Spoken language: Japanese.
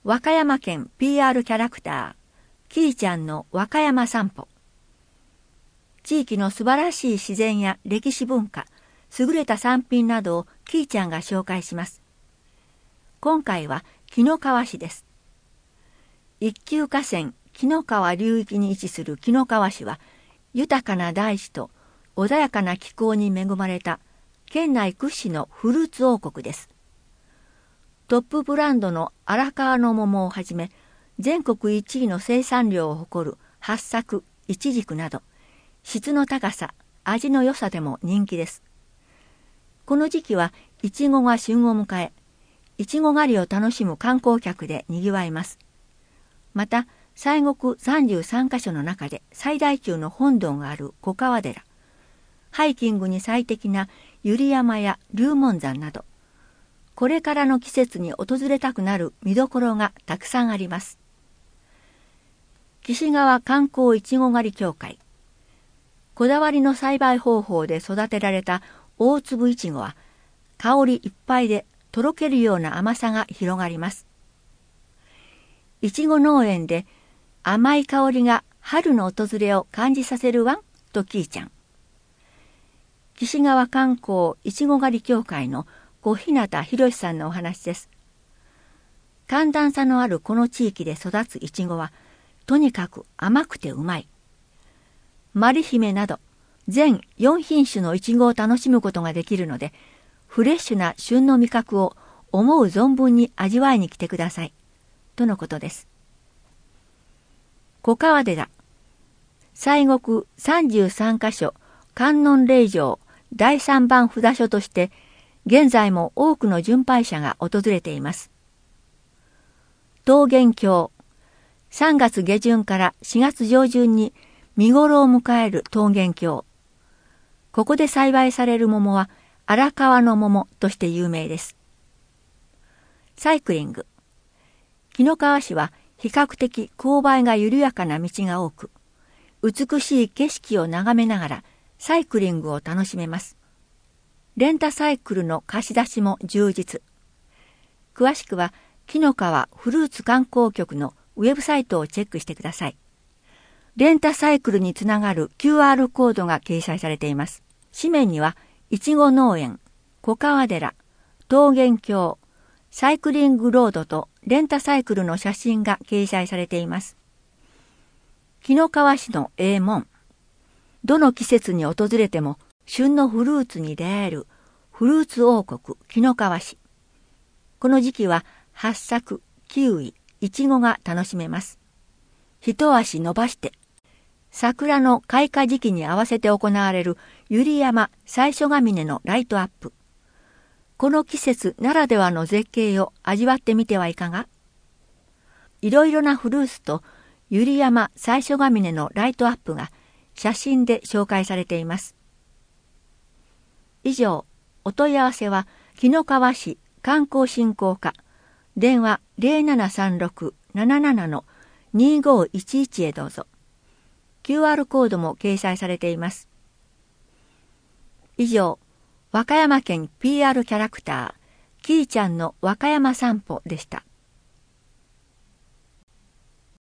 和歌山県 PR キャラクター、きーちゃんの和歌山散歩。地域の素晴らしい自然や歴史文化、優れた産品などをきーちゃんが紹介します。今回は紀の川市です。一級河川紀の川流域に位置する紀の川市は、豊かな大地と穏やかな気候に恵まれた県内屈指のフルーツ王国です。トップブランドの荒川の桃をはじめ、全国1位の生産量を誇る八朔、いちじくなど、質の高さ、味の良さでも人気です。この時期はいちごが旬を迎え、いちご狩りを楽しむ観光客でにぎわいます。また、西国33カ所の中で最大級の本堂がある小川寺、ハイキングに最適な百合山や龍門山など、これからの季節に訪れたくなる見どころがたくさんあります。岸川観光いちご狩り協会。こだわりの栽培方法で育てられた大粒いちごは、香りいっぱいでとろけるような甘さが広がります。いちご農園で甘い香りが春の訪れを感じさせるわんときーちゃん。岸川観光いちご狩り協会の小日向博さんのお話です。寒暖差のあるこの地域で育ついちごは、とにかく甘くてうまい。まりひめなど、全4品種のいちごを楽しむことができるので、フレッシュな旬の味覚を思う存分に味わいに来てください。とのことです。小川寺。西国33カ所観音霊場第3番札所として、現在も多くの巡拝者が訪れています。桃源郷。3月下旬から4月上旬に見頃を迎える桃源郷。ここで栽培される桃は荒川の桃として有名です。サイクリング。紀の川市は比較的勾配が緩やかな道が多く、美しい景色を眺めながらサイクリングを楽しめます。レンタサイクルの貸し出しも充実。詳しくは紀の川フルーツ観光局のウェブサイトをチェックしてください。レンタサイクルにつながる QR コードが掲載されています。紙面には、いちご農園、小川寺、桃源郷、サイクリングロードとレンタサイクルの写真が掲載されています。紀の川市の名門。どの季節に訪れても旬のフルーツに出会えるフルーツ王国紀の川市。この時期は八朔、キウイ、イチゴが楽しめます。一足伸ばして、桜の開花時期に合わせて行われる百合山最初ヶ峰のライトアップ。この季節ならではの絶景を味わってみてはいかが？いろいろなフルーツと百合山最初ヶ峰のライトアップが写真で紹介されています。以上、お問い合わせは紀の川市観光振興課、電話 0736-77-2511 へどうぞ。QR コードも掲載されています。以上、和歌山県 PR キャラクター、きーちゃんの和歌山散歩でした。